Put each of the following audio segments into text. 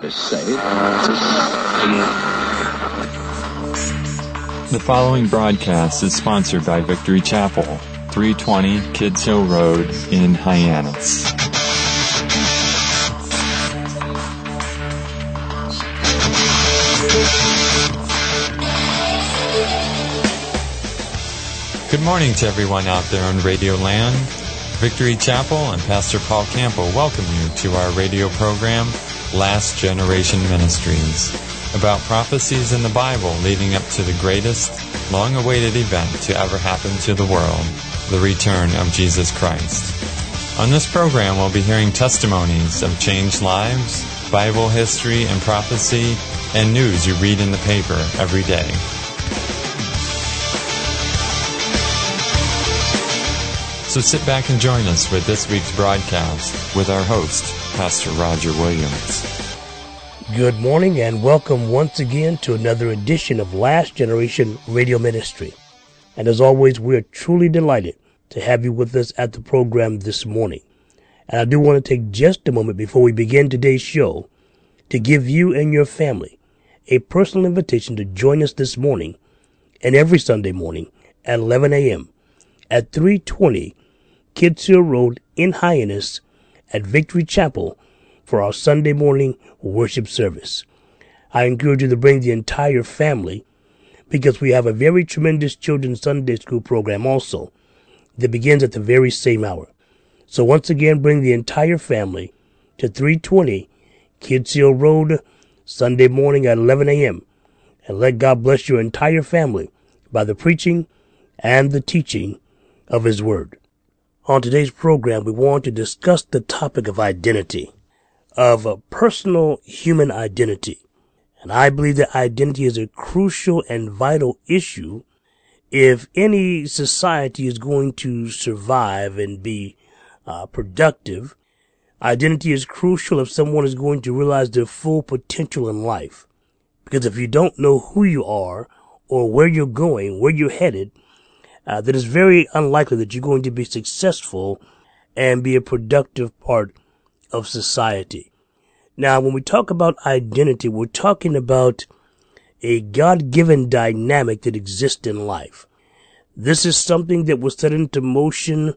The following broadcast is sponsored by Victory Chapel, 320 Kids Hill Road in Hyannis. Good morning to everyone out there on Radio Land. Victory Chapel and Pastor Paul Campo welcome you to our radio program, Last Generation Ministries, about prophecies in the Bible leading up to the greatest, long-awaited event to ever happen to the world, the return of Jesus Christ. On this program, we'll be hearing testimonies of changed lives, Bible history and prophecy, and news you read in the paper every day. So sit back and join us with this week's broadcast with our host, Pastor Roger Williams. Good morning and welcome once again to another edition of Last Generation Radio Ministry. And as always, we are truly delighted to have you with us at the program this morning. And I do want to take just a moment before we begin today's show to give you and your family a personal invitation to join us this morning and every Sunday morning at 11 a.m. at 320 Kids Hill Road in Hyannis at Victory Chapel for our Sunday morning worship service. I encourage you to bring the entire family because we have a very tremendous children's Sunday school program also that begins at the very same hour. So once again, bring the entire family to 320 Kids Hill Road Sunday morning at 11 a.m. and let God bless your entire family by the preaching and the teaching of His Word. On today's program, we want to discuss the topic of identity, of a personal human identity. And I believe that identity is a crucial and vital issue if any society is going to survive and be productive. Identity is crucial if someone is going to realize their full potential in life. Because if you don't know who you are or where you're going, where you're headed, that is very unlikely that you're going to be successful and be a productive part of society. Now, when we talk about identity, we're talking about a God-given dynamic that exists in life. This is something that was set into motion.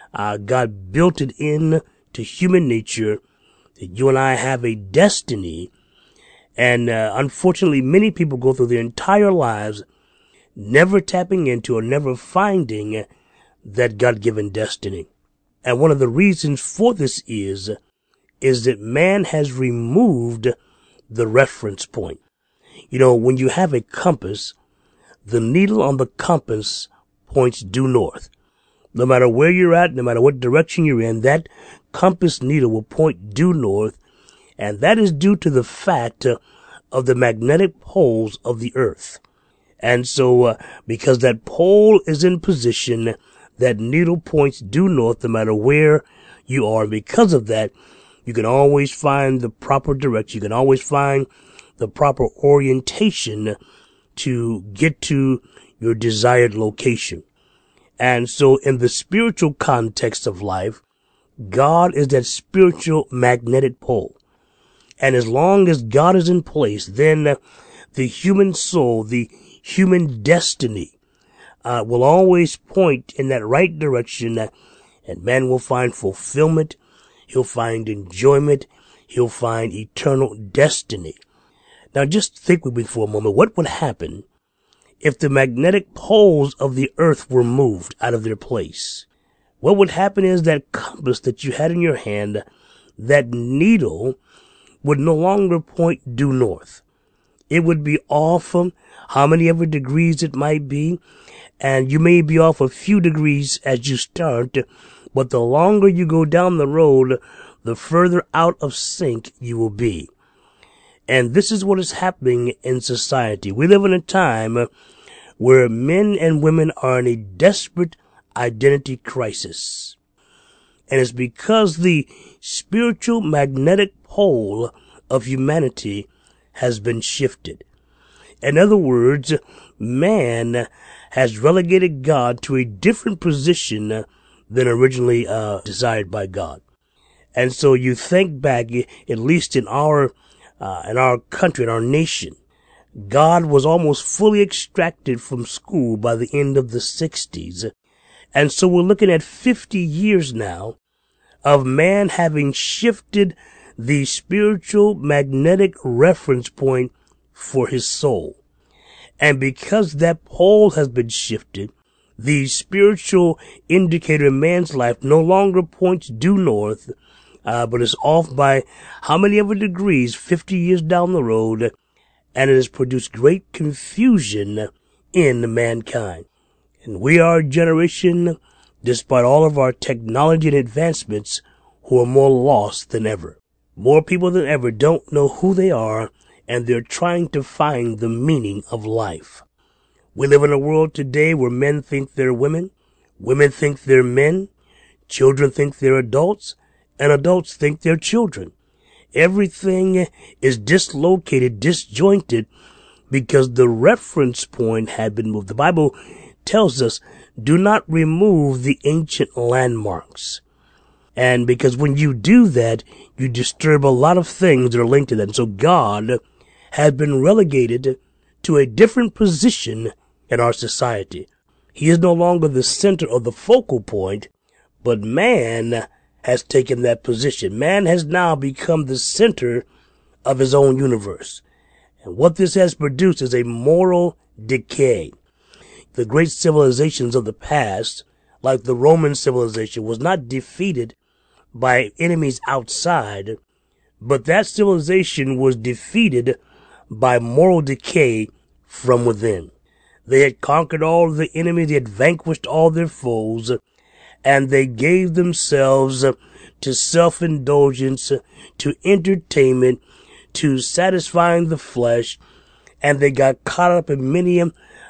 God built it in to human nature, that you and I have a destiny. And unfortunately, many people go through their entire lives never tapping into or never finding that God-given destiny. And one of the reasons for this is that man has removed the reference point. You know, when you have a compass, the needle on the compass points due north. No matter where you're at, no matter what direction you're in, that compass needle will point due north, and that is due to the fact of the magnetic poles of the earth. And so, because that pole is in position, that needle points due north no matter where you are. And because of that, you can always find the proper direction. You can always find the proper orientation to get to your desired location. And so, in the spiritual context of life, God is that spiritual magnetic pole. And as long as God is in place, then the human soul, the human destiny will always point in that right direction, and man will find fulfillment, he'll find enjoyment, he'll find eternal destiny. Now just think with me for a moment, what would happen if the magnetic poles of the earth were moved out of their place? What would happen is that compass that you had in your hand, that needle would no longer point due north. It would be off how many ever degrees it might be, and you may be off a few degrees as you start, but the longer you go down the road, the further out of sync you will be. And this is what is happening in society. We live in a time where men and women are in a desperate identity crisis. And it's because the spiritual magnetic pole of humanity has been shifted. In other words, man has relegated God to a different position than originally desired by God. And so you think back, at least in our in our country, in our nation, God was almost fully extracted from school by the end of the 60s. And so we're looking at 50 years now of man having shifted the spiritual magnetic reference point for his soul. And because that pole has been shifted, the spiritual indicator in man's life no longer points due north, but is off by how many ever degrees 50 years down the road, and it has produced great confusion in mankind. And we are a generation, despite all of our technology and advancements, who are more lost than ever. More people than ever don't know who they are, and they're trying to find the meaning of life. We live in a world today where men think they're women, women think they're men, children think they're adults, and adults think they're children. Everything is dislocated, disjointed, because the reference point had been moved. The Bible tells us, do not remove the ancient landmarks. And because when you do that, you disturb a lot of things that are linked to that. And so God has been relegated to a different position in our society. He is no longer the center or the focal point, but man has taken that position. Man has now become the center of his own universe. And what this has produced is a moral decay. The great civilizations of the past, like the Roman civilization, was not defeated by enemies outside, but that civilization was defeated by moral decay from within. They had conquered all the enemies, they had vanquished all their foes, and they gave themselves to self-indulgence, to entertainment, to satisfying the flesh, and they got caught up in many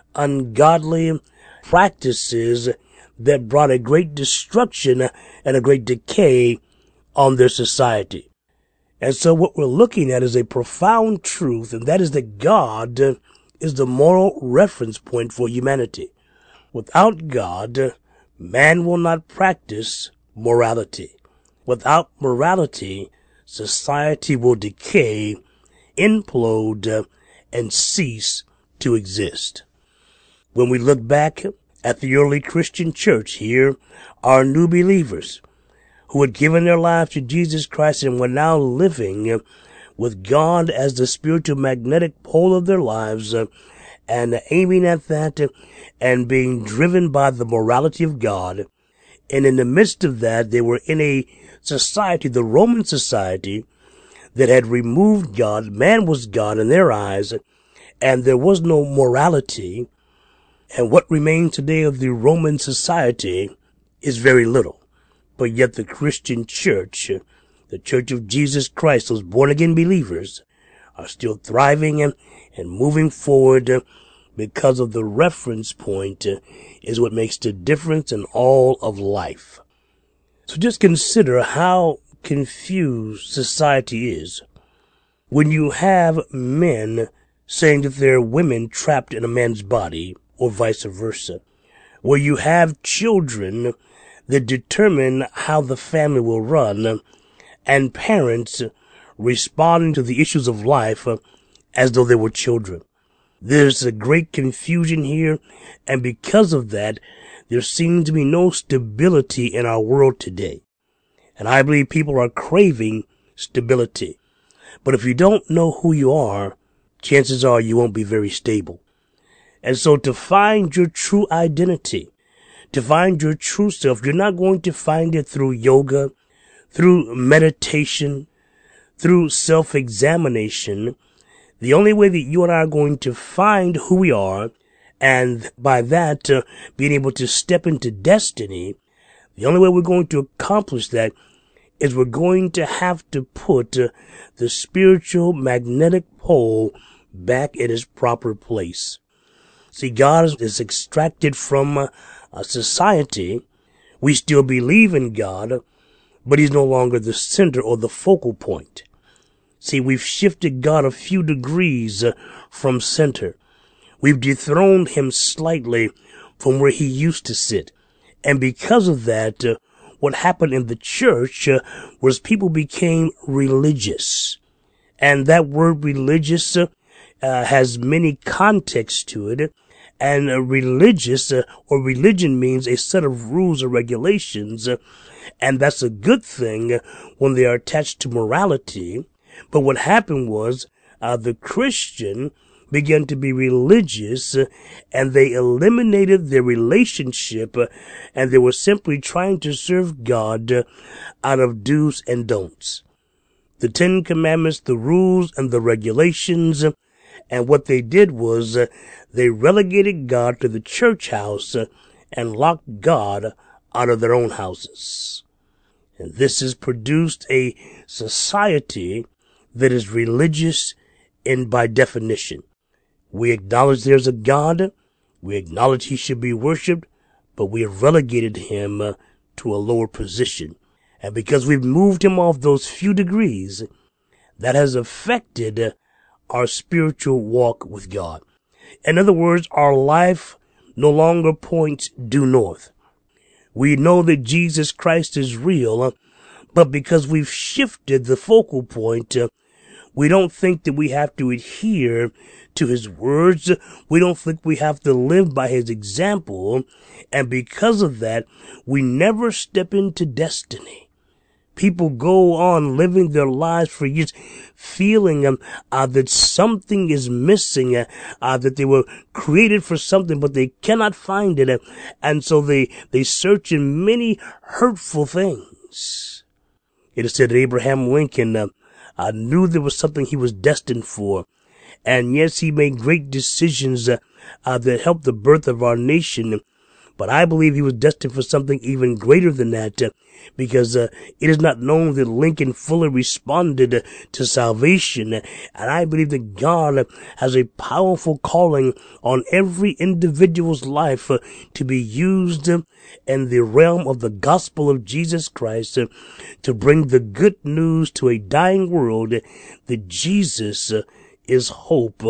ungodly practices that brought a great destruction and a great decay on their society. And so what we're looking at is a profound truth, and that is that God is the moral reference point for humanity. Without God, man will not practice morality. Without morality, society will decay, implode, and cease to exist. When we look back at the early Christian church, here are new believers who had given their lives to Jesus Christ and were now living with God as the spiritual magnetic pole of their lives, and aiming at that and being driven by the morality of God. And in the midst of that, they were in a society, the Roman society, that had removed God. Man was God in their eyes, and there was no morality. And what remains today of the Roman society is very little. But yet the Christian church, the Church of Jesus Christ, those born-again believers, are still thriving and moving forward, because of the reference point is what makes the difference in all of life. So just consider how confused society is when you have men saying that they're women trapped in a man's body, or vice versa, where you have children that determine how the family will run, and parents responding to the issues of life as though they were children. There's a great confusion here, and because of that, there seems to be no stability in our world today. And I believe people are craving stability. But if you don't know who you are, chances are you won't be very stable. And so to find your true identity, to find your true self, you're not going to find it through yoga, through meditation, through self-examination. The only way that you and I are going to find who we are, and by that being able to step into destiny, the only way we're going to accomplish that is we're going to have to put the spiritual magnetic pole back in its proper place. See, God is extracted from society. We still believe in God, but He's no longer the center or the focal point. See, we've shifted God a few degrees from center. We've dethroned Him slightly from where He used to sit. And because of that, what happened in the church was people became religious. And that word religious has many contexts to it. And religious or religion means a set of rules or regulations. And that's a good thing when they are attached to morality. But what happened was the Christian began to be religious, and they eliminated their relationship, and they were simply trying to serve God out of do's and don'ts. The Ten Commandments, the rules, and the regulations, and what they did was they relegated God to the church house and locked God out of their own houses. And this has produced a society that is religious by definition. We acknowledge there's a God. We acknowledge he should be worshiped, but we have relegated him to a lower position. And because we've moved him off those few degrees, that has affected our spiritual walk with God. In other words, our life no longer points due north. We know that Jesus Christ is real, but because we've shifted the focal point, we don't think that we have to adhere to his words. We don't think we have to live by his example. And because of that, we never step into destiny. People go on living their lives for years, feeling that something is missing, that they were created for something, but they cannot find it. And so they search in many hurtful things. It is said that Abraham Lincoln knew there was something he was destined for. And yes, he made great decisions that helped the birth of our nation. But I believe he was destined for something even greater than that, because it is not known that Lincoln fully responded to salvation. And I believe that God has a powerful calling on every individual's life to be used in the realm of the gospel of Jesus Christ to bring the good news to a dying world that Jesus is hope,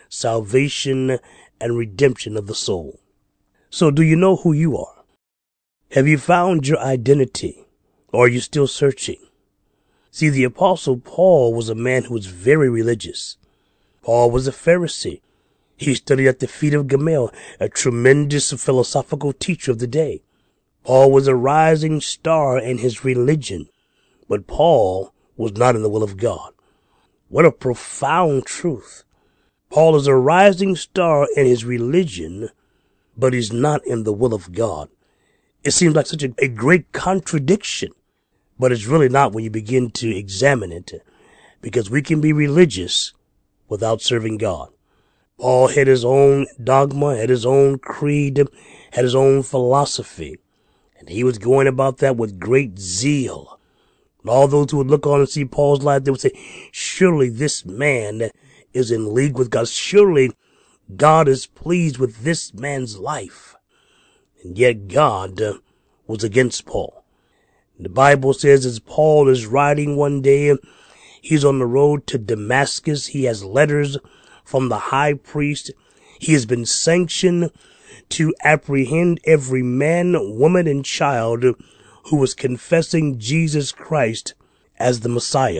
salvation, and redemption of the soul. So do you know who you are? Have you found your identity? Or are you still searching? See, the Apostle Paul was a man who was very religious. Paul was a Pharisee. He studied at the feet of Gamaliel, a tremendous philosophical teacher of the day. Paul was a rising star in his religion, but Paul was not in the will of God. What a profound truth. Paul is a rising star in his religion, but he's not in the will of God. It seems like such a great contradiction, but it's really not when you begin to examine it, because we can be religious without serving God. Paul had his own dogma, had his own creed, had his own philosophy, and he was going about that with great zeal. And all those who would look on and see Paul's life, they would say, surely this man is in league with God. Surely God is pleased with this man's life. And yet God was against Paul. The Bible says as Paul is riding one day, he's on the road to Damascus. He has letters from the high priest. He has been sanctioned to apprehend every man, woman, and child who was confessing Jesus Christ as the Messiah,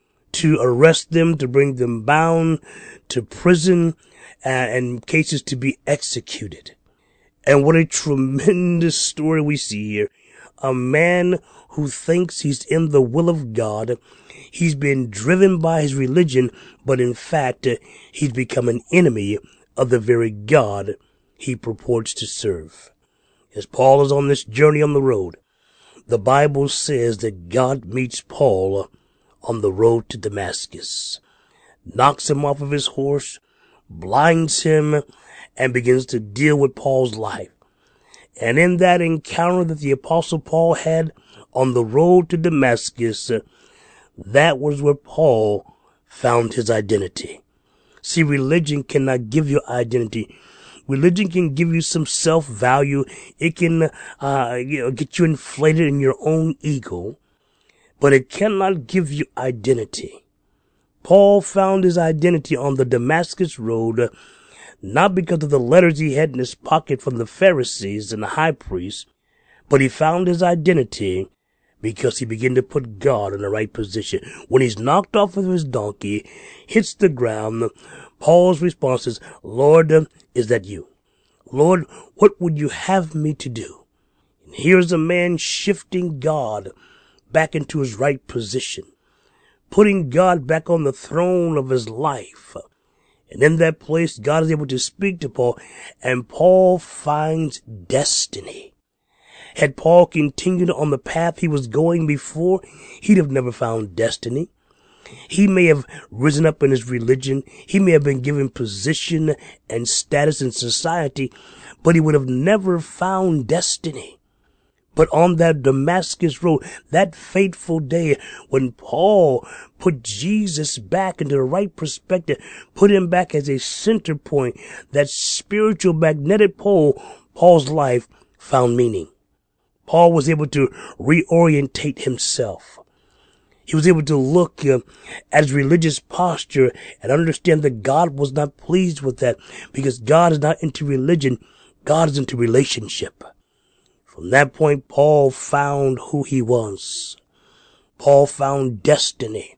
to arrest them, to bring them bound to prison, and cases to be executed. And what a tremendous story we see here. A man who thinks he's in the will of God. He's been driven by his religion, but in fact, he's become an enemy of the very God he purports to serve. As Paul is on this journey on the road, the Bible says that God meets Paul on the road to Damascus, knocks him off of his horse, blinds him, and begins to deal with Paul's life. And in that encounter that the Apostle Paul had on the road to Damascus, that was where Paul found his identity. See, religion cannot give you identity. Religion can give you some self-value. It can get you inflated in your own ego, but it cannot give you identity. Paul found his identity on the Damascus road, not because of the letters he had in his pocket from the Pharisees and the high priests, but he found his identity because he began to put God in the right position. When he's knocked off of his donkey, hits the ground, Paul's response is, Lord, is that you? Lord, what would you have me to do? And here's a man shifting God back into his right position, putting God back on the throne of his life. And in that place, God is able to speak to Paul, and Paul finds destiny. Had Paul continued on the path he was going before, he'd have never found destiny. He may have risen up in his religion. He may have been given position and status in society, but he would have never found destiny. But on that Damascus road, that fateful day when Paul put Jesus back into the right perspective, put him back as a center point, that spiritual magnetic pole, Paul's life found meaning. Paul was able to reorientate himself. He was able to look at his religious posture and understand that God was not pleased with that, because God is not into religion. God is into relationship. From that point, Paul found who he was. Paul found destiny.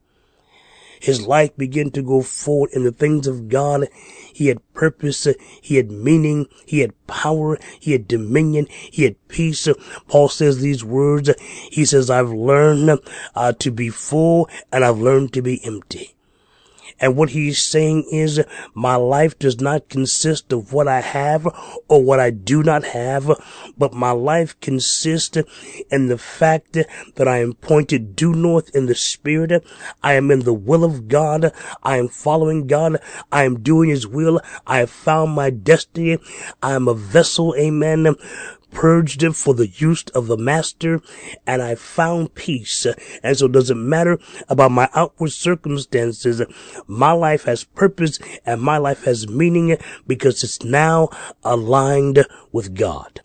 His life began to go forward in the things of God. He had purpose, he had meaning, he had power, he had dominion, he had peace. Paul says these words. He says, I've learned to be full, and I've learned to be empty. And what he's saying is, my life does not consist of what I have or what I do not have, but my life consists in the fact that I am pointed due north in the Spirit. I am in the will of God. I am following God. I am doing his will. I have found my destiny. I am a vessel, amen, purged it for the use of the master, and I found peace. And so it doesn't matter about my outward circumstances. My life has purpose and my life has meaning because it's now aligned with God.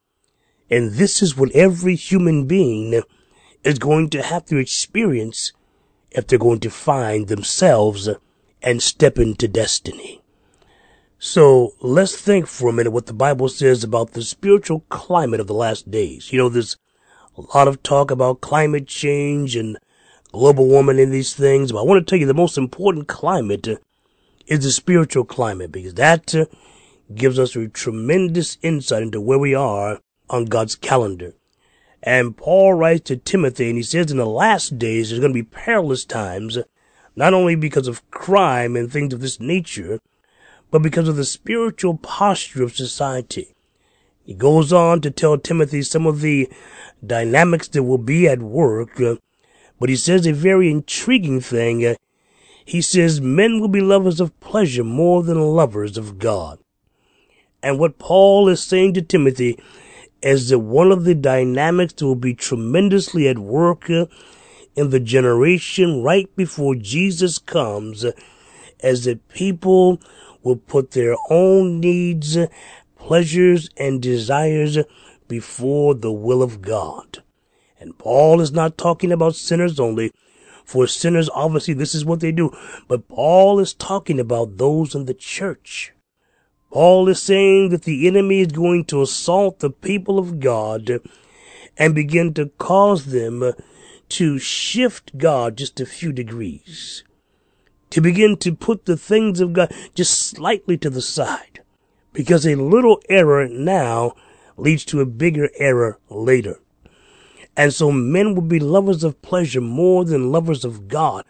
And this is what every human being is going to have to experience if they're going to find themselves and step into destiny. So let's think for a minute what the Bible says about the spiritual climate of the last days. You know, there's a lot of talk about climate change and global warming and these things, but I want to tell you the most important climate is the spiritual climate, because that gives us a tremendous insight into where we are on God's calendar. And Paul writes to Timothy, and he says in the last days there's going to be perilous times, not only because of crime and things of this nature, but because of the spiritual posture of society. He goes on to tell Timothy some of the dynamics that will be at work, but he says a very intriguing thing. He says men will be lovers of pleasure more than lovers of God. And what Paul is saying to Timothy is that one of the dynamics that will be tremendously at work in the generation right before Jesus comes is that people will put their own needs, pleasures, and desires before the will of God. And Paul is not talking about sinners only. For sinners, obviously, this is what they do. But Paul is talking about those in the church. Paul is saying that the enemy is going to assault the people of God and begin to cause them to shift God just a few degrees, to begin to put the things of God just slightly to the side, because a little error now leads to a bigger error later. And so men will be lovers of pleasure more than lovers of God,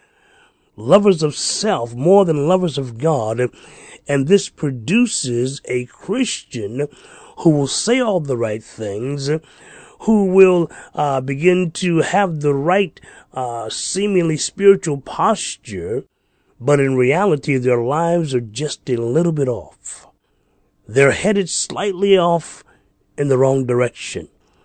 lovers of self more than lovers of God. And this produces a Christian who will say all the right things, who will begin to have the right seemingly spiritual posture, but in reality, their lives are just a little bit off. They're headed slightly off in the wrong direction.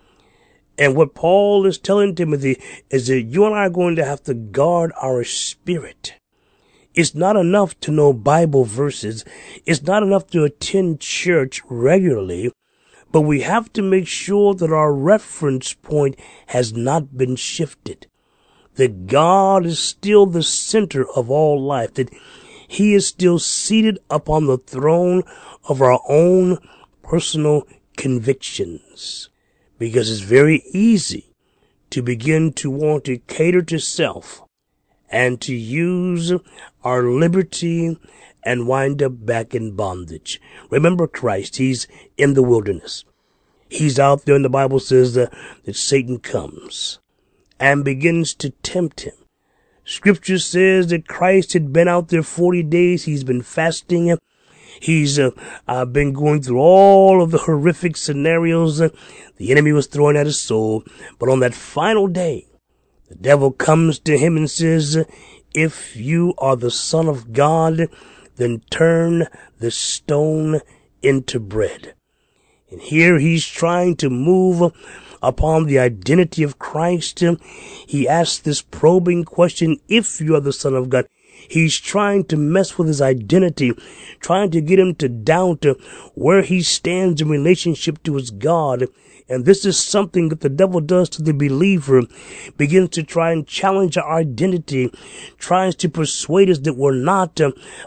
And what Paul is telling Timothy is that you and I are going to have to guard our spirit. It's not enough to know Bible verses. It's not enough to attend church regularly. But we have to make sure that our reference point has not been shifted, that God is still the center of all life, that he is still seated upon the throne of our own personal convictions. Because it's very easy to begin to want to cater to self and to use our liberty and wind up back in bondage. Remember Christ, he's in the wilderness. He's out there, and the Bible says that Satan comes and begins to tempt him. Scripture says that Christ had been out there 40 days. He's been fasting. He's been going through all of the horrific scenarios the enemy was throwing at his soul. But on that final day, the devil comes to him and says, if you are the Son of God, then turn the stone into bread. And here he's trying to move upon the identity of Christ. He asks this probing question, if you are the Son of God. He's trying to mess with his identity, trying to get him to doubt where he stands in relationship to his God. And this is something that the devil does to the believer, begins to try and challenge our identity, tries to persuade us that we're not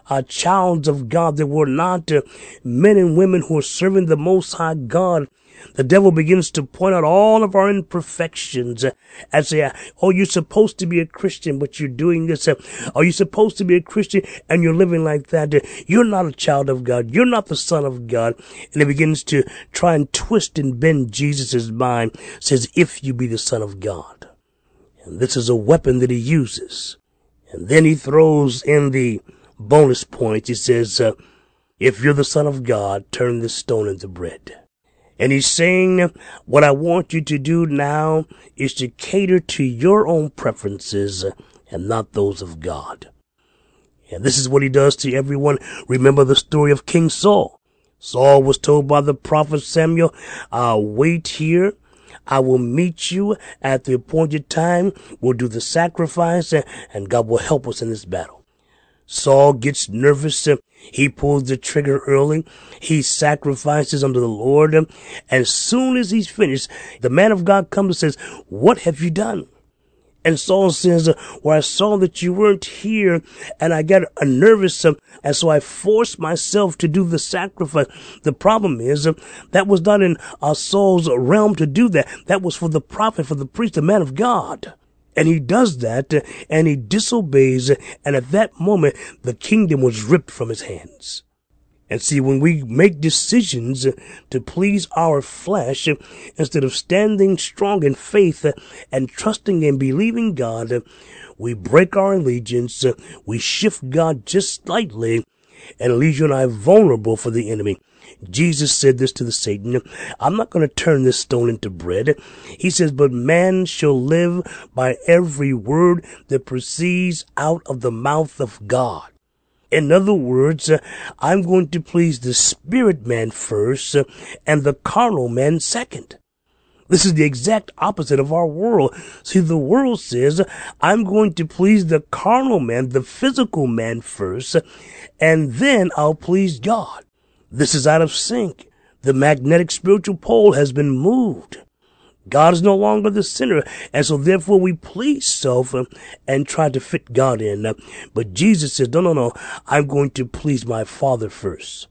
childs of God, that we're not men and women who are serving the Most High God. The devil begins to point out all of our imperfections and say, oh, you're supposed to be a Christian, but you're doing this. Are you supposed to be a Christian and you're living like that? You're not a child of God. You're not the Son of God. And it begins to try and twist and bend Jesus' mind, says, if you be the Son of God. And this is a weapon that he uses. And then he throws in the bonus points. He says, if you're the Son of God, turn this stone into bread. And he's saying, what I want you to do now is to cater to your own preferences and not those of God. And this is what he does to everyone. Remember the story of King Saul. Saul was told by the prophet Samuel, wait here. I will meet you at the appointed time. We'll do the sacrifice and God will help us in this battle. Saul gets nervous. He pulls the trigger early. He sacrifices unto the Lord. And as soon as he's finished, the man of God comes and says, what have you done? And Saul says, well, I saw that you weren't here and I got nervous. And so I forced myself to do the sacrifice. The problem is that was not in Saul's realm to do that. That was for the prophet, for the priest, the man of God. And he does that, and he disobeys, and at that moment, the kingdom was ripped from his hands. And see, when we make decisions to please our flesh, instead of standing strong in faith and trusting and believing God, we break our allegiance, we shift God just slightly, and leave you and I vulnerable for the enemy. Jesus said this to the Satan, I'm not going to turn this stone into bread. He says, but man shall live by every word that proceeds out of the mouth of God. In other words, I'm going to please the spirit man first and the carnal man second. This is the exact opposite of our world. See, the world says, I'm going to please the carnal man, the physical man first, and then I'll please God. This is out of sync. The magnetic spiritual pole has been moved. God is no longer the center, and so therefore we please self and try to fit God in. But Jesus says, no, I'm going to please my Father first.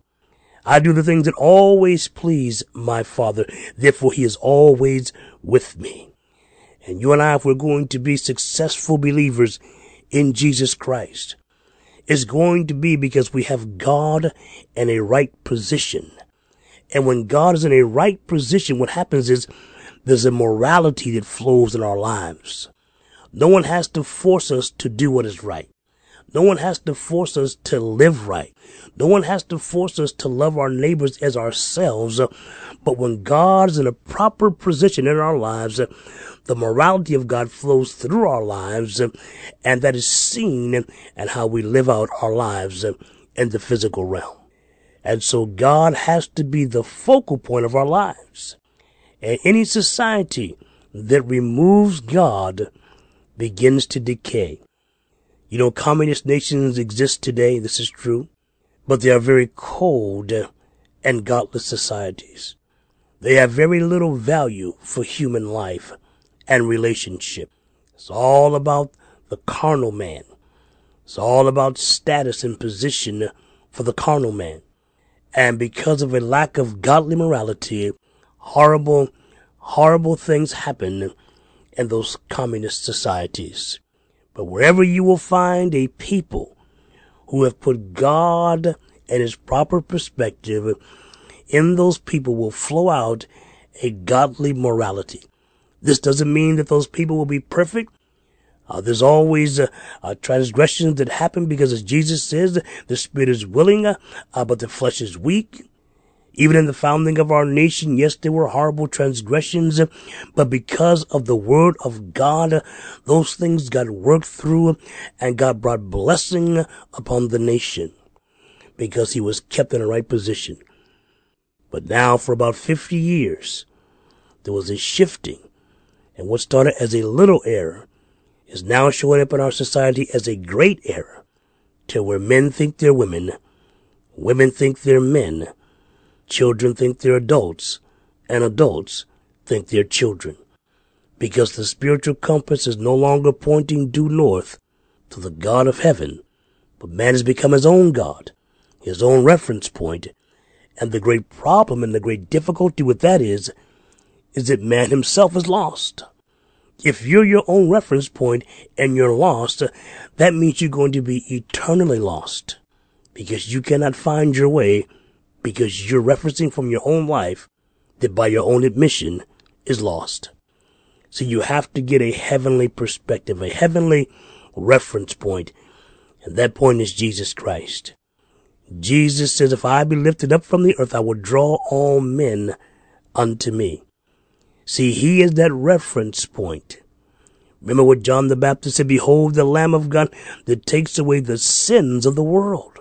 I do the things that always please my Father. Therefore, he is always with me. And you and I, if we're going to be successful believers in Jesus Christ, it's going to be because we have God in a right position. And when God is in a right position, what happens is there's a morality that flows in our lives. No one has to force us to do what is right. No one has to force us to live right. No one has to force us to love our neighbors as ourselves. But when God's in a proper position in our lives, the morality of God flows through our lives, and that is seen in how we live out our lives in the physical realm. And so God has to be the focal point of our lives. And any society that removes God begins to decay. You know, communist nations exist today. This is true. But they are very cold and godless societies. They have very little value for human life and relationship. It's all about the carnal man. It's all about status and position for the carnal man. And because of a lack of godly morality, horrible things happen. in those communist societies. But wherever you will find a people who have put God and his proper perspective, in those people will flow out a godly morality. This doesn't mean that those people will be perfect. There's always transgressions that happen because, as Jesus says, the spirit is willing, but the flesh is weak. Even in the founding of our nation, yes, there were horrible transgressions, but because of the word of God, those things got worked through, and God brought blessing upon the nation because he was kept in the right position. But now, for about 50 years, there was a shifting, and what started as a little error is now showing up in our society as a great error, till where men think they're women, women think they're men, children think they're adults, and adults think they're children. Because the spiritual compass is no longer pointing due north to the God of heaven, but man has become his own God, his own reference point. And the great problem and the great difficulty with that is that man himself is lost. If you're your own reference point and you're lost, that means you're going to be eternally lost, because you cannot find your way, because you're referencing from your own life that by your own admission is lost. So you have to get a heavenly perspective, a heavenly reference point, and that point is Jesus Christ. Jesus says, if I be lifted up from the earth, I will draw all men unto me. See, he is that reference point. Remember what John the Baptist said, behold the Lamb of God that takes away the sins of the world.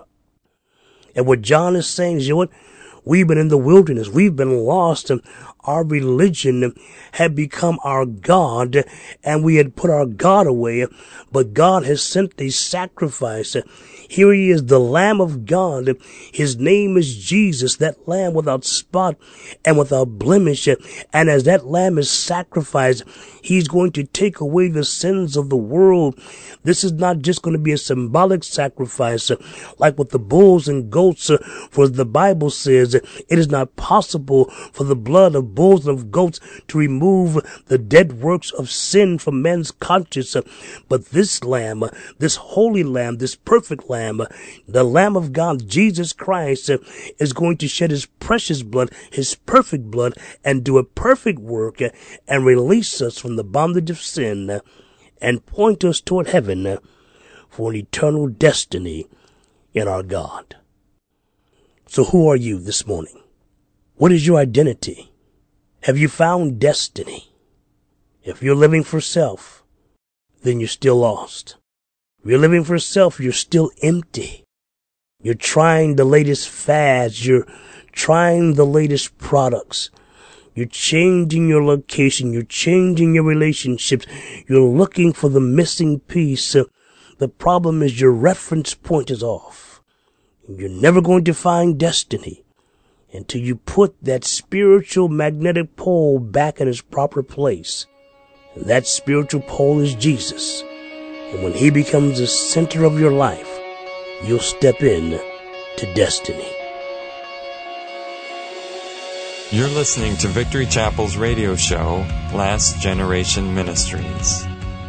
And what John is saying is, you know what? We've been in the wilderness. We've been lost. And our religion had become our God, and we had put our God away. But God has sent a sacrifice. Here he is, the Lamb of God. His name is Jesus, that Lamb without spot and without blemish. And as that Lamb is sacrificed, he's going to take away the sins of the world. This is not just going to be a symbolic sacrifice like with the bulls and goats, for the Bible says it is not possible for the blood of bulls and of goats to remove the dead works of sin from man's conscience. But this Lamb, this holy Lamb, this perfect Lamb, the Lamb of God, Jesus Christ, is going to shed his precious blood, his perfect blood, and do a perfect work and release us from the bondage of sin and point us toward heaven for an eternal destiny in our God. So who are you this morning? What is your identity? Have you found destiny? If you're living for self, then you're still lost. If you're living for self, you're still empty. You're trying the latest fads. You're trying the latest products. You're changing your location. You're changing your relationships. You're looking for the missing piece. The problem is your reference point is off. You're never going to find destiny until you put that spiritual magnetic pole back in its proper place. And that spiritual pole is Jesus. And when he becomes the center of your life, you'll step in to destiny. You're listening to Victory Chapel's radio show, Last Generation Ministries.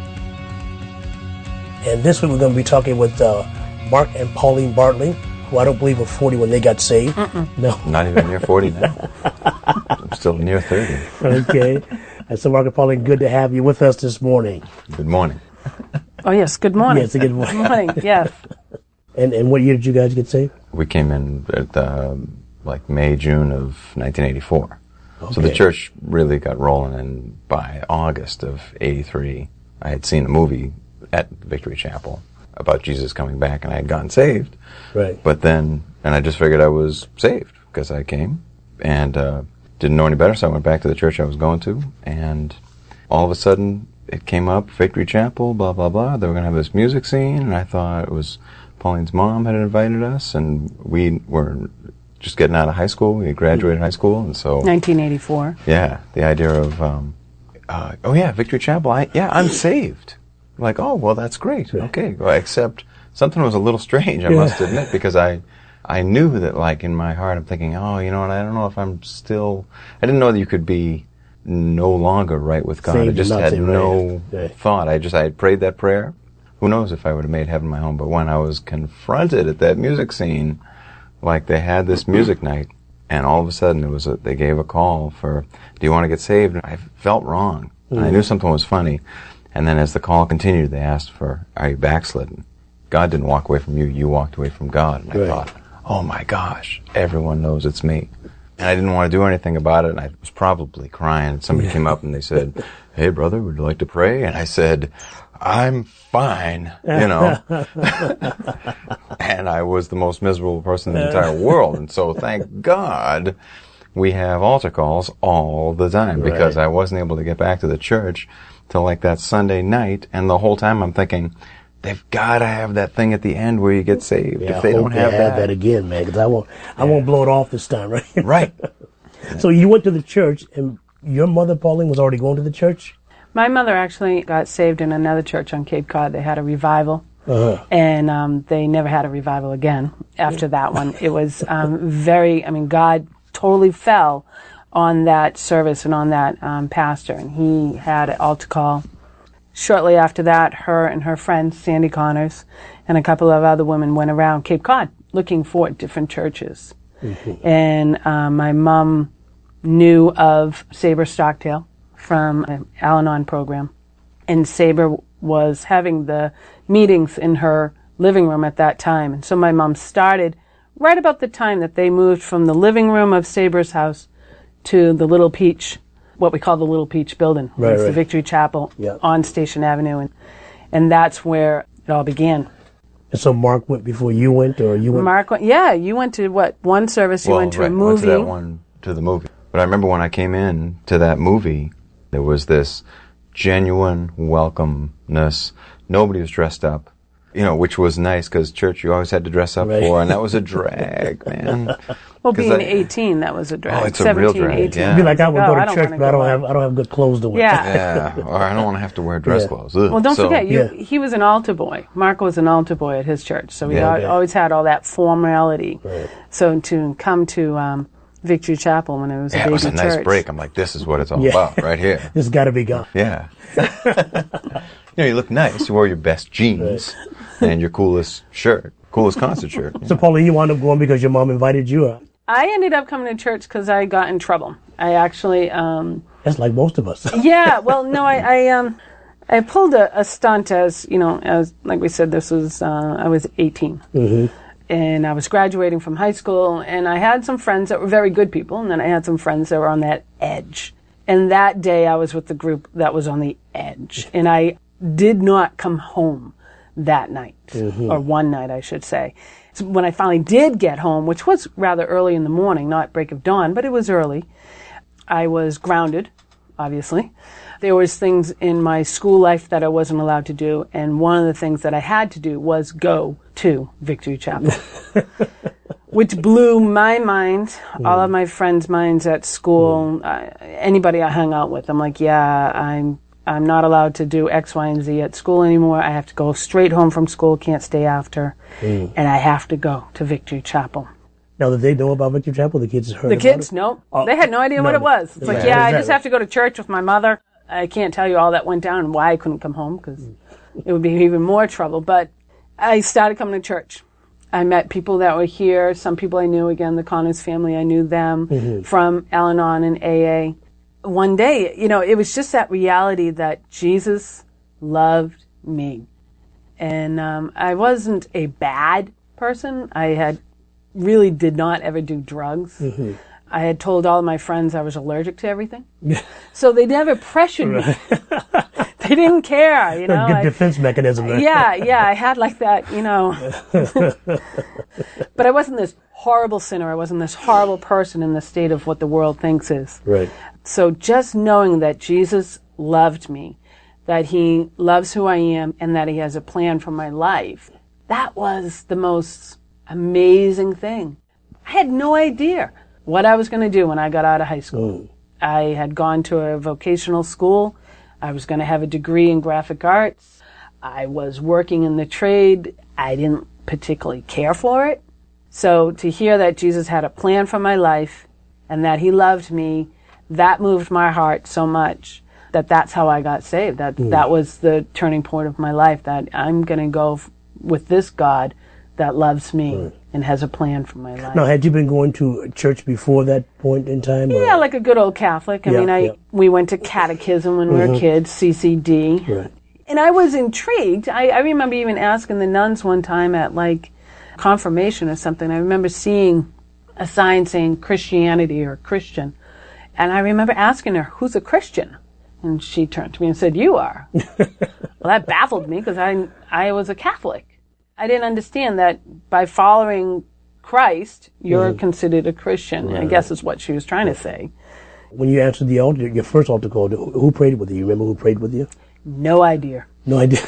And this week we're going to be talking with Mark and Pauline Bartley, who I don't believe were 40 when they got saved. No. Not even near 40 now. I'm still near 30. Okay. And so Mark and Pauline, good to have you with us this morning. Good morning. Oh, yes. Good morning. Yes, good morning. Good morning, yes. And what year did you guys get saved? We came in at May, June of 1984. Okay. So the church really got rolling, and by August of 83, I had seen a movie at Victory Chapel about Jesus coming back, and I had gotten saved. Right. But then, and I just figured I was saved because I came and didn't know any better, so I went back to the church I was going to, and all of a sudden it came up, Victory Chapel, blah, blah, blah. They were going to have this music scene, and I thought it was Pauline's mom had invited us, and we were just getting out of high school. We had graduated high school, and so 1984. Yeah, the idea of Victory Chapel. I'm saved. Like, oh, well, that's great. Okay, well, except something was a little strange, I must admit, because I knew that, like, in my heart, I'm thinking, oh, you know what, I don't know if I'm still. I didn't know that you could be no longer right with God. Saved I just and not had saved, no right. thought. I had prayed that prayer. Who knows if I would have made heaven my home? But when I was confronted at that music scene, like they had this music night, and all of a sudden they gave a call for, do you want to get saved? And I felt wrong. And I knew something was funny. And then as the call continued, they asked for, are you backslidden? God didn't walk away from you, you walked away from God. And I thought, oh my gosh, everyone knows it's me. And I didn't want to do anything about it, and I was probably crying. Somebody came up and they said, hey brother, would you like to pray? And I said, I'm fine, And I was the most miserable person in the entire world. And so thank God we have altar calls all the time, because I wasn't able to get back to the church till like that Sunday night. And the whole time I'm thinking, they've got to have that thing at the end where you get saved. Yeah, if they don't have that again, man, because I won't blow it off this time, right? Right. So you went to the church, and your mother, Pauline, was already going to the church? My mother actually got saved in another church on Cape Cod. They had a revival, and they never had a revival again after that one. It was God totally fell on that service and on that pastor, and he had an altar call. Shortly after that, her and her friend, Sandy Connors, and a couple of other women went around Cape Cod looking for different churches. Mm-hmm. And my mom knew of Sabre Stockdale from an Al-Anon program. And Sabre was having the meetings in her living room at that time. And so my mom started right about the time that they moved from the living room of Sabre's house to the Little Peach, what we call the Little Peach building. It's the Victory Chapel on Station Avenue. And that's where it all began. And so Mark went before you went, or you went? Mark went, you went to one service, you went to a movie. I went to that one, to the movie. But I remember when I came in to that movie, there was this genuine welcomeness. Nobody was dressed up, which was nice, because church you always had to dress up for, and that was a drag, man. Well, being 18, that was a drag. Oh, it's 17, a real drag. 18. Yeah. Be like, I would go to church, but I don't have good clothes to wear. Yeah. Or I don't want to have to wear dress clothes. Ugh. Well, don't forget, he was an altar boy. Mark was an altar boy at his church, so he always had all that formality. Right. So to come to Victory Chapel when it was a baby church. It was a nice break. I'm like, this is what it's all about, right here. This has got to be gone. Yeah. You look nice. You wore your best jeans and your coolest shirt, coolest concert shirt. So, Pauline, you wound up going because your mom invited you up. I ended up coming to church because I got in trouble. I actually... That's like most of us. Yeah, well, no, I pulled a stunt as like we said, this was, I was 18. Mm-hmm. And I was graduating from high school, and I had some friends that were very good people, and then I had some friends that were on that edge. And that day I was with the group that was on the edge. And I did not come home that night, or one night, I should say. So when I finally did get home, which was rather early in the morning, not break of dawn, but it was early, I was grounded, obviously. There was things in my school life that I wasn't allowed to do, and one of the things that I had to do was go to Victory Chapel, which blew my mind, all of my friends' minds at school, anybody I hung out with. I'm like, I'm not allowed to do X, Y, and Z at school anymore. I have to go straight home from school, can't stay after, and I have to go to Victory Chapel. Now, did they know about Victory Chapel? The kids heard about it? The kids, no. They had no idea what it was. It's like, I just have to go to church with my mother. I can't tell you all that went down and why I couldn't come home, because it would be even more trouble. But I started coming to church. I met people that were here. Some people I knew, again, the Connors family, I knew them from Al-Anon and AA. One day, it was just that reality that Jesus loved me. And I wasn't a bad person. I really did not ever do drugs. I had told all of my friends I was allergic to everything. So they never pressured me. They didn't care, A good defense mechanism there. Yeah, I had like that, But I wasn't this horrible sinner. I wasn't this horrible person in the state of what the world thinks is. Right. So just knowing that Jesus loved me, that he loves who I am, and that he has a plan for my life, that was the most amazing thing. I had no idea what I was going to do when I got out of high school. I had gone to a vocational school. I was going to have a degree in graphic arts. I was working in the trade. I didn't particularly care for it. So to hear that Jesus had a plan for my life and that he loved me, that moved my heart so much that that's how I got saved. That was the turning point of my life, that I'm going to go with this God that loves me and has a plan for my life. Now, had you been going to church before that point in time? Yeah, like a good old Catholic. I mean, we went to catechism when we were kids, CCD. Right. And I was intrigued. I remember even asking the nuns one time at like confirmation or something. I remember seeing a sign saying Christianity or Christian. And I remember asking her, who's a Christian? And she turned to me and said, you are. Well, that baffled me because I was a Catholic. I didn't understand that by following Christ, you're considered a Christian. Right. I guess is what she was trying to say. When you answered the altar, your first altar call, who prayed with you? You remember who prayed with you? No idea. No idea.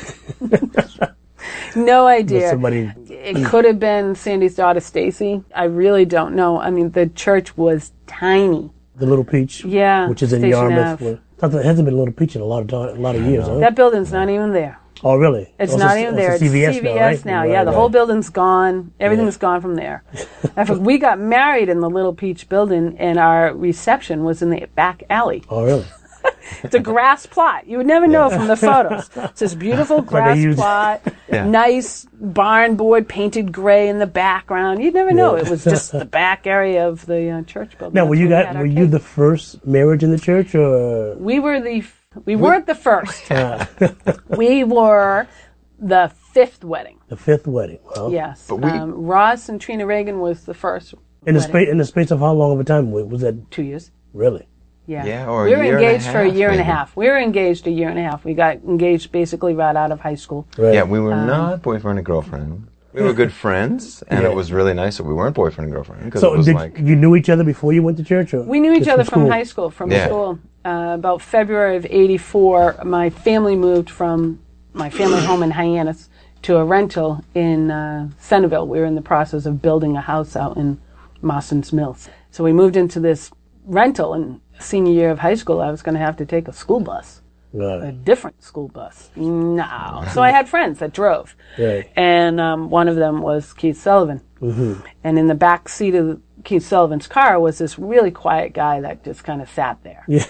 No idea. Somebody... It could have been Sandy's daughter, Stacy. I really don't know. I mean, the church was tiny. The Little Peach? Yeah. Which is in Yarmouth. It hasn't been Little Peach in a lot of years, huh? That building's not even there. Oh, really? It's not even there. It's CVS now. Yeah, the whole building's gone. Everything's gone from there. In fact, we got married in the Little Peach building, and our reception was in the back alley. Oh, really? It's a grass plot. You would never know from the photos. It's this beautiful grass plot, nice barn board painted gray in the background. You'd never know. It was just the back area of the church building. Now, were you the first marriage in the church, or we weren't the first. We were the fifth wedding. The fifth wedding. Well, yes. Ross and Trina Reagan was the first. In the space of how long of a time was that? 2 years. Really? Yeah. Yeah, or we were engaged for a year and a maybe. half. We were engaged a year and a half. We got engaged basically right out of high school. Right. Yeah, we were not boyfriend and girlfriend. We were good friends, and it was really nice that we weren't boyfriend and girlfriend. So you knew each other before you went to church? Or we knew each other from school? high school, school. About February of '84, my family moved from my family home in Hyannis to a rental in Centerville. We were in the process of building a house out in Mawson's Mills. So we moved into this rental, and senior year of high school, I was going to have to take a school bus. Right. A different school bus. No. So I had friends that drove. Right. And one of them was Keith Sullivan. Mm-hmm. And in the back seat of Keith Sullivan's car was this really quiet guy that just kind of sat there. Yeah.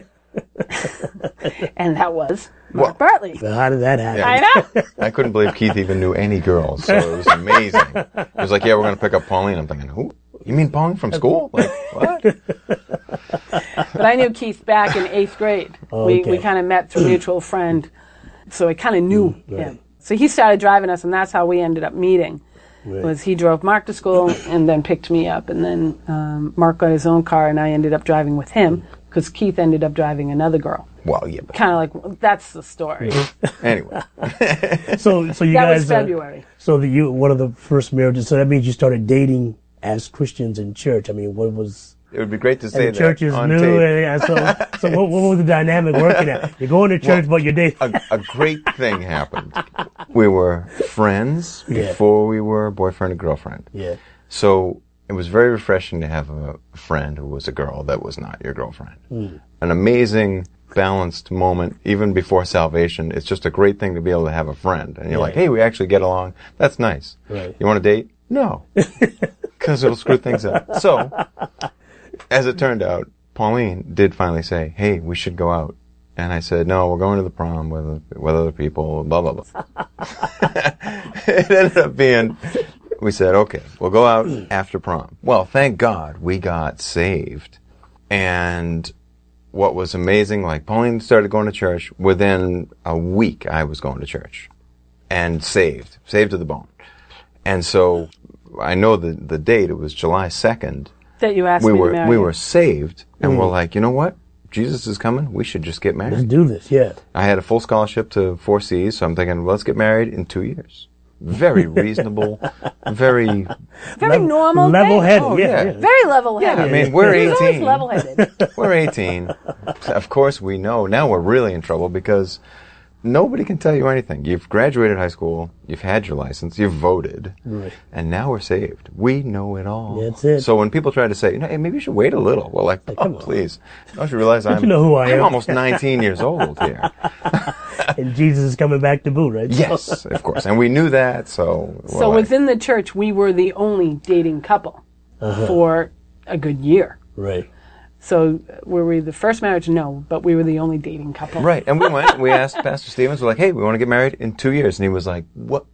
And that was Mark Bartley. So how did that happen? Yeah. I know. I couldn't believe Keith even knew any girls, so it was amazing. He was like, yeah, we're going to pick up Pauline. I'm thinking, who? You mean Pauline from school? Like, what? But I knew Keith back in 8th grade. Oh, We okay. kind of met through a mutual friend. So I kind of knew him. So he started driving us, and that's how we ended up meeting. Right. Was he drove Mark to school and then picked me up. And then Mark got his own car, and I ended up driving with him because Keith ended up driving another girl. Well, yeah. But Kind of like, well, that's the story. anyway. So you That guys. was February. So one of the first marriages. So that means you started dating as Christians in church. I mean, what was? It would be great to say And the that church is on new. tape. So what was the dynamic working at? You're going to church, but you're dating. A great thing happened. We were friends before we were boyfriend and girlfriend. Yeah. So it was very refreshing to have a friend who was a girl that was not your girlfriend. An amazing, balanced moment, even before salvation. It's just a great thing to be able to have a friend. And you're like, hey, we actually get along. That's nice. Right. You want to date? No. Because it'll screw things up. So, as it turned out, Pauline did finally say, hey, we should go out. And I said, no, we're going to the prom with other people, blah, blah, blah. It ended up being, we said, okay, we'll go out after prom. Well, thank God we got saved. And what was amazing, like Pauline started going to church. Within a week, I was going to church. And saved to the bone. And so I know the date, it was July 2nd. That you asked me to marry We you. were saved, and we're like, you know what? Jesus is coming. We should just get Let's married. do this. Yeah. I had a full scholarship to 4Cs, so I'm thinking, let's get married in 2 years. Very reasonable, very... Very normal. Level-headed. Oh, yeah. yeah. Very level-headed. I mean, we're He was always 18. level-headed. We're 18. Of course, we know. Now we're really in trouble because nobody can tell you anything. You've graduated high school, you've had your license, you've voted, Right. and now we're saved. We know it all. That's it. So when people try to say, hey, maybe you should wait a little, we're like, come oh, on. please. Don't you realize you know who I I'm am? almost 19 years old here. And Jesus is coming back to boot, right? Yes, of course. And we knew that, so... we're So like, within the church, we were the only dating couple for a good year. Right. So were we the first marriage? No, but we were the only dating couple. Right. And we went, we asked Pastor Stevens, we're like, hey, we want to get married in 2 years. And he was like, what?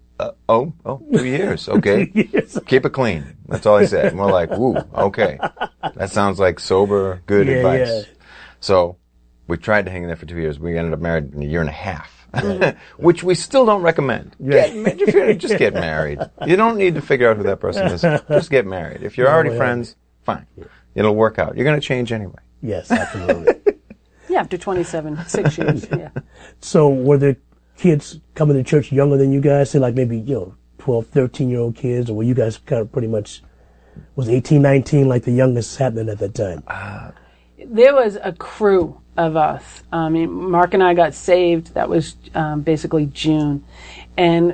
2 years. Okay. 2 years. Keep it clean. That's all he said. And we're like, woo, okay. That sounds like sober, good advice. Yeah. So we tried to hang in there for 2 years. We ended up married in a year and a half, which we still don't recommend. Just get married. You don't need to figure out who that person is. Just get married. If you're already friends, fine. It'll work out. You're going to change anyway. Yes, absolutely. Yeah, after 6 years. Yeah. So were the kids coming to church younger than you guys? Say like maybe, 12, 13-year-old kids, or were you guys kind of pretty much, was 18, 19 like the youngest happening at that time? There was a crew of us. Mark and I got saved. That was basically June. And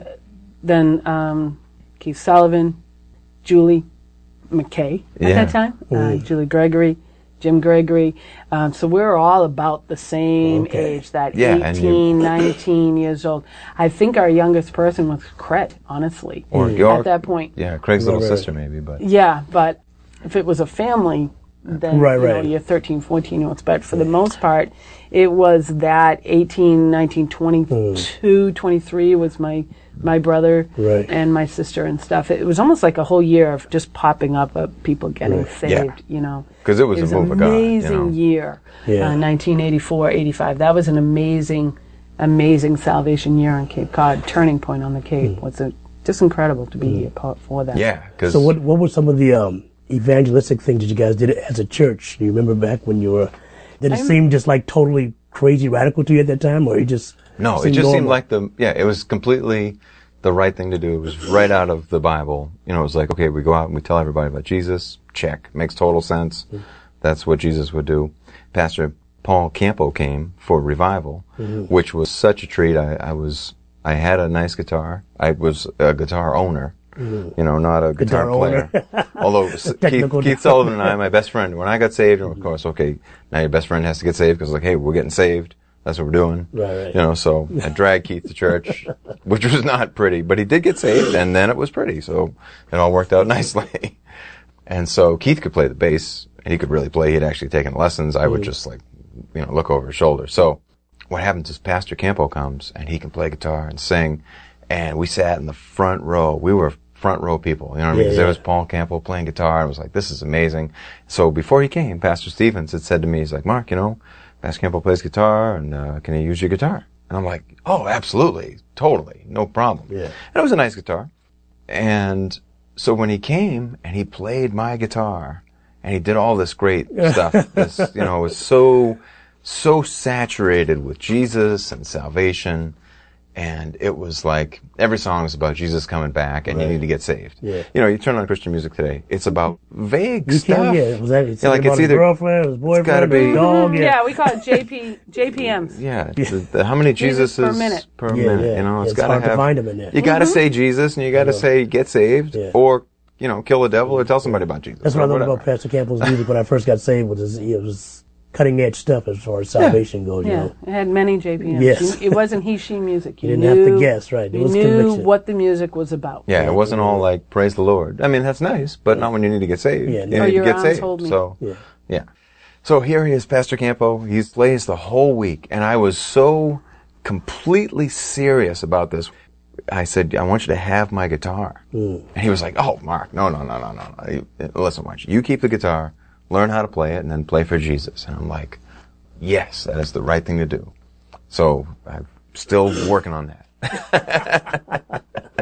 then Keith Sullivan, Julie McKay at that time, Julie Gregory, Jim Gregory. So we were all about the same age, that 18, 19 years old. I think our youngest person was Craig, honestly, or at that point. Yeah, Craig's little sister maybe. But yeah, but if it was a family, then you're 13, 14-year-olds. But for the most part, it was that 18, 19, 22, 23 was my brother and my sister and stuff. It was almost like a whole year of just popping up of people getting saved, Because it was a move of God. Amazing year, 1984, 85. That was an amazing, amazing salvation year on Cape Cod. Turning point on the Cape was just incredible to be a part for that. Yeah. So what were some of the evangelistic things that you guys did as a church? Do you remember back when you were? Did it seem just like totally crazy radical to you at that time, or you just? No, it just seemed like it was completely the right thing to do. It was right out of the Bible. It was like, okay, we go out and we tell everybody about Jesus. Check. Makes total sense. That's what Jesus would do. Pastor Paul Campo came for revival, which was such a treat. I had a nice guitar. I was a guitar owner. Not a guitar player. Although Keith Sullivan and I, my best friend, when I got saved, of course, okay, now your best friend has to get saved because, hey, we're getting saved. That's what we're doing. Right. So I dragged Keith to church, which was not pretty, but he did get saved, and then it was pretty. So it all worked out nicely. And so Keith could play the bass, and he could really play. He'd actually taken lessons. I would just look over his shoulder. So what happens is Pastor Campo comes, and he can play guitar and sing, and we sat in the front row. We were front row people, you know what I mean? Because there was Paul Campo playing guitar. I was like, this is amazing. So before he came, Pastor Stevens had said to me, he's like, Mark, Pastor Campo plays guitar, and can he use your guitar? And I'm like, oh, absolutely, totally, no problem. Yeah. And it was a nice guitar. And so when he came and he played my guitar, and he did all this great stuff, this, it was so saturated with Jesus and salvation. And it was like, every song is about Jesus coming back and you need to get saved. Yeah. You turn on Christian music today, it's about vague stuff. It's either girlfriend, his boyfriend, it's gotta be, dog. Yeah, we call it JPMs. Yeah. How many Jesus per minute. Per minute. It's gotta hard to find them in there. You gotta say Jesus and you gotta say get saved or, kill the devil or tell somebody about Jesus. That's what I love about Pastor Campbell's music when I first got saved it was cutting edge stuff as far as salvation goes. It had many JPMs. Yes. It wasn't she music. You didn't have to guess, right? It was conviction. What the music was about. Yeah, it wasn't all like praise the Lord. I mean, that's nice, but not when you need to get saved. Yeah, you need to get saved. Told me. So So here he is, Pastor Campo. He plays the whole week, and I was so completely serious about this. I said, I want you to have my guitar. And he was like, oh, Mark, no. Listen, why don't you keep the guitar, learn how to play it, and then play for Jesus. And I'm like, yes, that is the right thing to do. So I'm still working on that.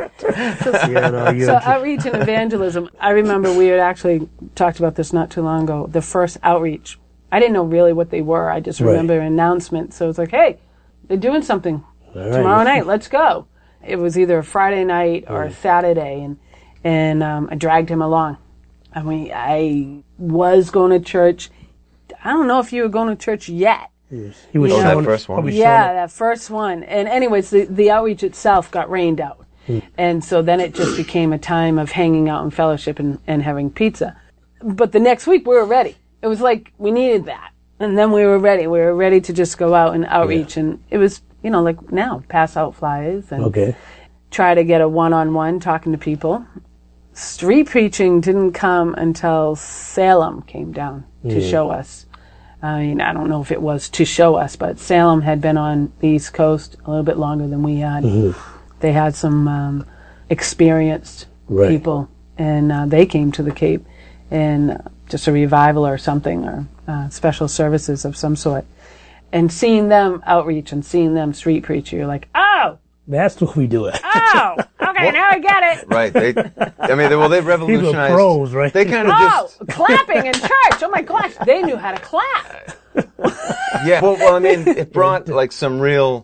So outreach and evangelism. I remember we had actually talked about this not too long ago. The first outreach, I didn't know really what they were. I just remember an announcement. So it's like, hey, they're doing something tomorrow night. Let's go. It was either a Friday night or a Saturday, and I dragged him along. I mean, I was going to church. I don't know if you were going to church yet. He was that first one? Yeah, that first one. And anyways, the outreach itself got rained out. And so then it just became a time of hanging out and fellowship and having pizza. But the next week we were ready. It was like we needed that. And then we were ready. We were ready to just go out and outreach. And it was, like now, pass out flyers and try to get a one-on-one talking to people. Street preaching didn't come until Salem came down to show us I mean, I don't know if it was to show us, but Salem had been on the East Coast a little bit longer than we had. They had some experienced people, and they came to the Cape, and just a revival or something, or special services of some sort. And seeing them outreach and seeing them street preach, you're like, oh! That's what we do. Oh! Okay, now I get it! Right. They revolutionized. These are pros, right? They kind of clapping in church! Oh my gosh, they knew how to clap! Yeah. Well, I mean, it brought like some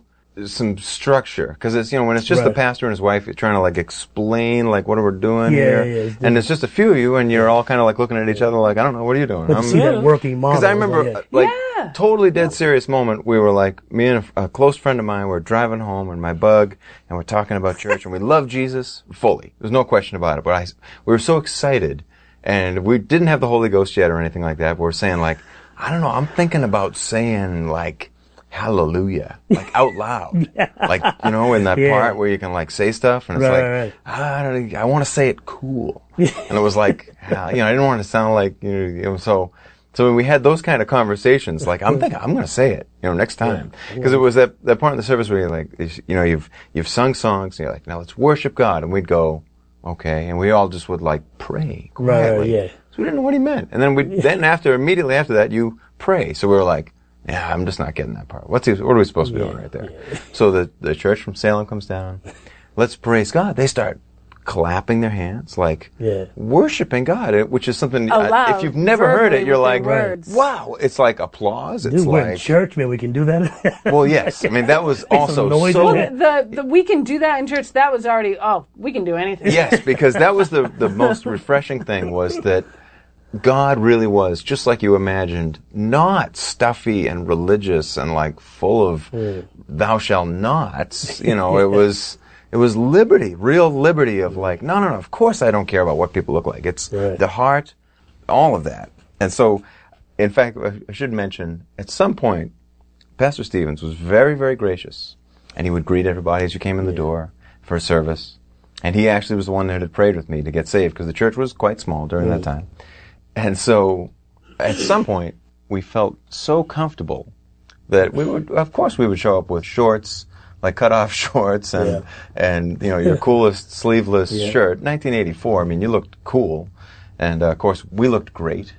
structure, because it's, when it's just the pastor and his wife trying to like explain like what we're doing here, and it's just a few of you, and you're all kind of like looking at each other like, I don't know, what are you doing? But see that working model. Because I remember totally dead serious moment. We were like, me and a close friend of mine were driving home in my Bug, and we're talking about church, and we love Jesus fully. There's no question about it. But we were so excited, and we didn't have the Holy Ghost yet or anything like that. But we're saying like, I don't know, I'm thinking about saying like, hallelujah, like out loud, like, in that part where you can like say stuff, and it's I want to say it cool, and it was like, I didn't want to sound like, so when we had those kind of conversations, like I'm thinking I'm going to say it, next time, because it was that part of the service where you're like, you've sung songs, and you're like, now let's worship God, and we'd go, okay, and we all just would like pray quietly, so we didn't know what he meant, and then immediately after that, you pray, so we were like, yeah, I'm just not getting that part. What are we supposed to be doing right there? So the church from Salem comes down. Let's praise God. They start clapping their hands, like worshiping God, which is something, if you've never heard it, you're like, wow, it's like applause. It's we're in church, man, we can do that. Well, yes. I mean, that was also so... the we can do that in church, that was already, we can do anything. Yes, because that was the most refreshing thing, was that God really was, just like you imagined, not stuffy and religious and like full of thou shalt nots. It was liberty, real liberty of like, no, of course I don't care about what people look like. It's the heart, all of that. And so, in fact, I should mention, at some point, Pastor Stevens was very, very gracious, and he would greet everybody as you came in the door for a service. And he actually was the one that had prayed with me to get saved, because the church was quite small during that time. And so, at some point, we felt so comfortable that we would show up with shorts, like cut-off shorts, and your coolest sleeveless shirt. 1984, I mean, you looked cool, and of course, we looked great.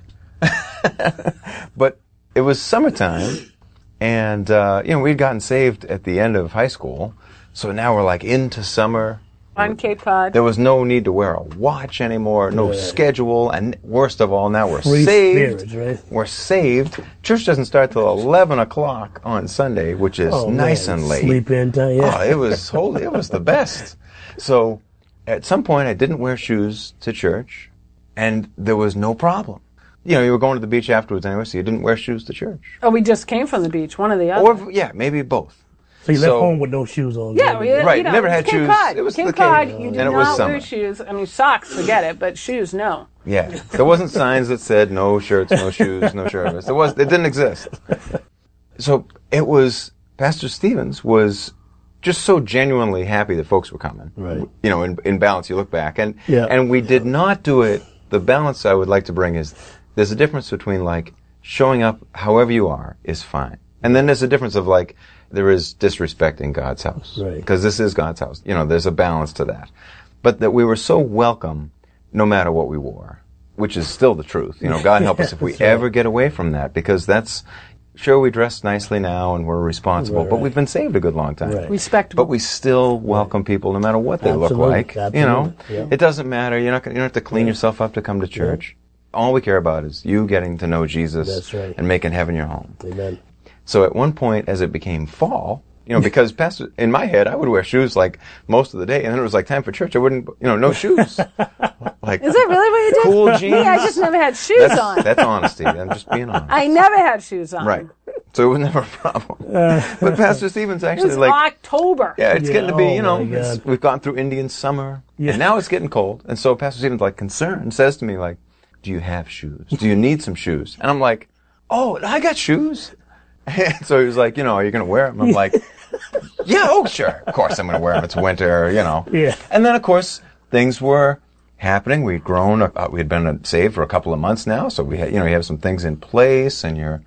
But it was summertime, and we'd gotten saved at the end of high school, so now we're like into summer. On Cape Cod. There was no need to wear a watch anymore, no schedule, and worst of all, now we're Free saved. Spirits, right? We're saved. Church doesn't start till 11 o'clock on Sunday, which is nice and late. Sleep in time, it was holy. It was the best. So, at some point, I didn't wear shoes to church, and there was no problem. You were going to the beach afterwards anyway, so you didn't wear shoes to church. Oh, we just came from the beach, one or the other. Or, maybe both. So you left home with no shoes on. Yeah, right. Never had shoes. Cod. It was Cape the Cod. Cape. You did and it not was wear shoes. I mean, socks, forget it, but shoes, no. Yeah, there wasn't signs that said no shirts, no shoes, no shirts. It didn't exist. So it was, Pastor Stevens was just so genuinely happy that folks were coming. Right. In balance, you look back, and we did not do it. The balance I would like to bring is there's a difference between like showing up however you are is fine, and then there's a difference of like, there is disrespecting God's house. Right. Because this is God's house. There's a balance to that. But that we were so welcome no matter what we wore, which is still the truth. God help us if we ever get away from that, because sure, we dress nicely now and we're responsible, but we've been saved a good long time. Right. Respectable. But we still welcome people no matter what they look like. Absolutely. It doesn't matter. You don't have to clean yourself up to come to church. All we care about is you getting to know Jesus and making heaven your home. Amen. So at one point, as it became fall, because in my head, I would wear shoes like most of the day, and then it was like time for church. I wouldn't, no shoes. Like, is that really what you did? Cool jeans. Yeah, I just never had shoes on. That's honesty. I'm just being honest. I never had shoes on. Right. So it was never a problem. But Pastor Stevens actually it was October. Yeah, it's getting to be, we've gone through Indian summer, and now it's getting cold. And so Pastor Stevens, like concerned, says to me like, do you have shoes? Do you need some shoes? And I'm like, oh, I got shoes. And so he was like, are you going to wear them? I'm like, yeah, sure. Of course I'm going to wear them. It's winter, Yeah. And then, of course, things were happening. We'd grown. We had been saved for a couple of months now. So we had, you have some things in place, and you're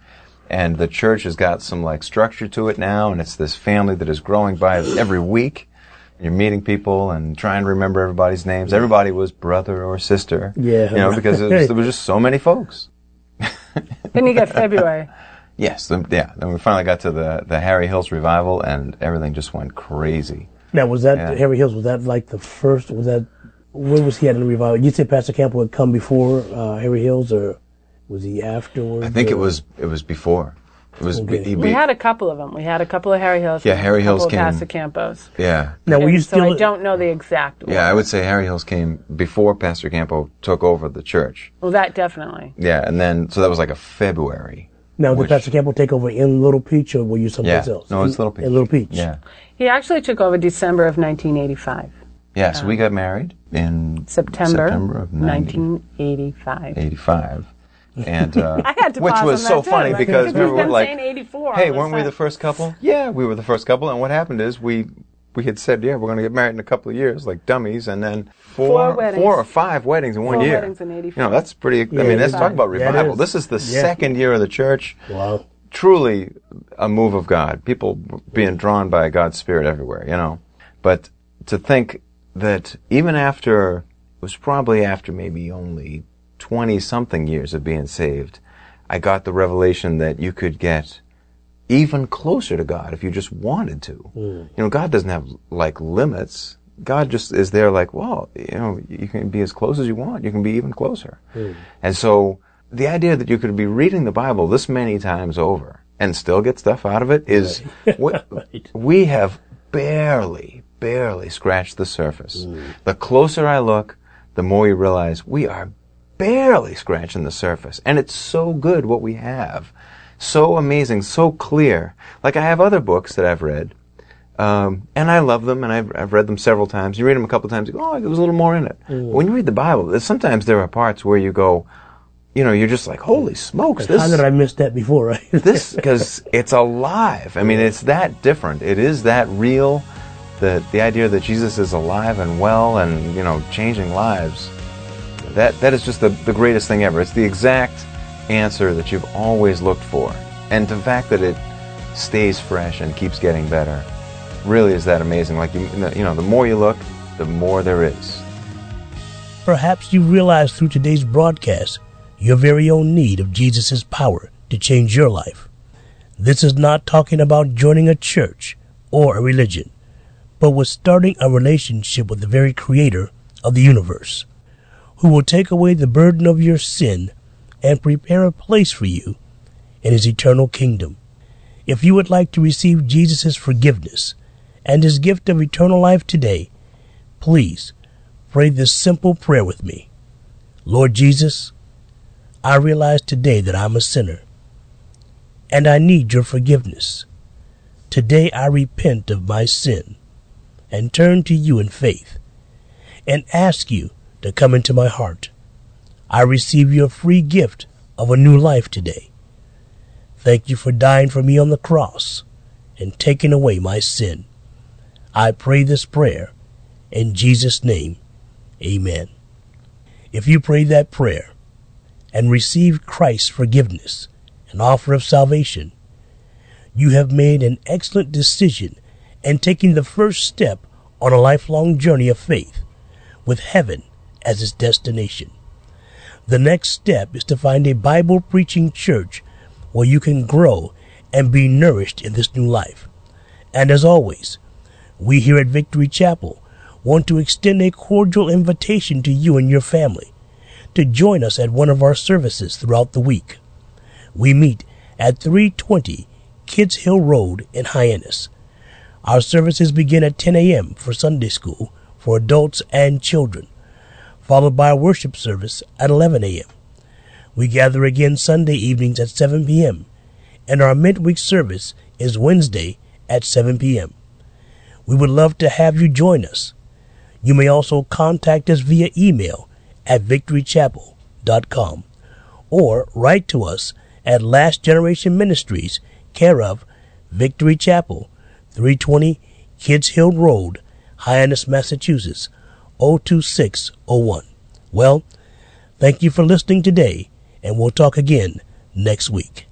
And the church has got some like structure to it now, and it's this family that is growing by every week. You're meeting people and trying to remember everybody's names. Everybody was brother or sister. Yeah. You know, because there was just so many folks. Then you get February. Yes, then we finally got to the Harry Hills revival, and everything just went crazy. Now, was that Harry Hills? Was that like the first? Was that where was he at in the revival? You said Pastor Campbell had come before Harry Hills, or was he afterwards? I think it was before. It was. Okay. We had a couple of them. We had a couple of Harry Hills. Yeah, Harry Hills came. Pastor Campos. Yeah. Now, were you still? So I don't know the exact one. Yeah, I would say Harry Hills came before Pastor Campo took over the church. Well, that definitely. Yeah, and then so that was like a February. Now, did Pastor Campbell take over in Little Peach, or were you someplace else? No, it's Little Peach. In Little Peach. Yeah. He actually took over December of 1985. Yeah, so we got married in September of 1985. 85. And I had to which pause was on so that, funny too, because we we've were been like, saying 84 hey, all this weren't we time. the first couple? Yeah, we were the first couple. And what happened is we had said, yeah, we're going to get married in a couple of years, like dummies, and then four or five weddings in 1 year. 4 weddings in 84. You know, that's pretty. Yeah, I mean, let's talk about yeah, revival. This is the second year of the church. Wow. Truly a move of God. People being drawn by God's Spirit everywhere, you know. But to think that even after, it was probably after maybe only 20-something years of being saved, I got the revelation that you could get even closer to God if you just wanted to. You know, God doesn't have, like, limits. God just is there like, well, you know, you can be as close as you want. You can be even closer. And so the idea that you could be reading the Bible this many times over and still get stuff out of it is, we have barely scratched the surface. The closer I look, the more you realize we are barely scratching the surface. And it's so good what we have. So amazing, so clear. Like I have other books that I've read, and I love them, and I've read them several times. You read them a couple of times, you go, oh, there was a little more in it. But when you read the Bible, sometimes there are parts where you go, you know, you're just like, holy smokes. How did I miss that before, right? Because it's alive. I mean, it's that different. It is that real. The idea that Jesus is alive and well and, you know, changing lives, that is just the greatest thing ever. It's the exact answer that you've always looked for. And the fact that it stays fresh and keeps getting better really is that amazing. Like, you know, the more you look, the more there is. Perhaps you realize through today's broadcast your very own need of Jesus' power to change your life. This is not talking about joining a church or a religion, but with starting a relationship with the very creator of the universe, who will take away the burden of your sin and prepare a place for you in his eternal kingdom. If you would like to receive Jesus' forgiveness and his gift of eternal life today, please pray this simple prayer with me. Lord Jesus, I realize today that I'm a sinner, and I need your forgiveness. Today I repent of my sin and turn to you in faith and ask you to come into my heart. I receive your free gift of a new life today. Thank you for dying for me on the cross and taking away my sin. I pray this prayer in Jesus' name. Amen. If you pray that prayer and receive Christ's forgiveness and offer of salvation, you have made an excellent decision and taking the first step on a lifelong journey of faith with heaven as its destination. The next step is to find a Bible-preaching church where you can grow and be nourished in this new life. And as always, we here at Victory Chapel want to extend a cordial invitation to you and your family to join us at one of our services throughout the week. We meet at 320 Kids Hill Road in Hyannis. Our services begin at 10 a.m. for Sunday school for adults and children, followed by a worship service at 11 a.m. We gather again Sunday evenings at 7 p.m., and our midweek service is Wednesday at 7 p.m. We would love to have you join us. You may also contact us via email at victorychapel.com or write to us at Last Generation Ministries, care of Victory Chapel, 320 Kids Hill Road, Hyannis, Massachusetts, 02601. Well, thank you for listening today, and we'll talk again next week.